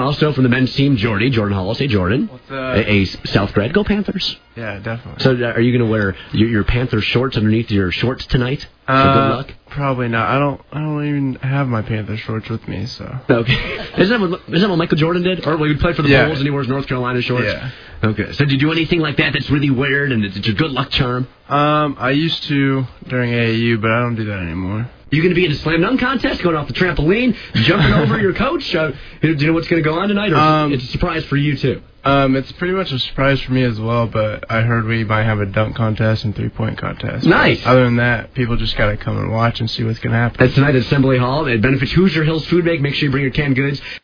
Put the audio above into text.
also from the men's team, Jordan Hall. Say Jordan. What's up? A South grad. Go Panthers. Yeah, definitely. So are you going to wear your Panther shorts underneath your shorts tonight? For good luck? Probably not. I don't even have my Panther shorts with me, so. Okay. Isn't that what Michael Jordan did? Or when he played for the Bulls and he wears North Carolina shorts? Yeah. Okay. So did you do anything like that that's really weird and it's a good luck charm? I used to during AAU, but I don't do that anymore. You going to be in a slam dunk contest, going off the trampoline, jumping over your coach? Do you know what's going to go on tonight, or it's a surprise for you too? It's pretty much a surprise for me as well, but I heard we might have a dunk contest and three-point contest. Nice. But other than that, people just got to come and watch and see what's going to happen. That's tonight at Assembly Hall. It benefits Hoosier Hills Food Bank. Make sure you bring your canned goods.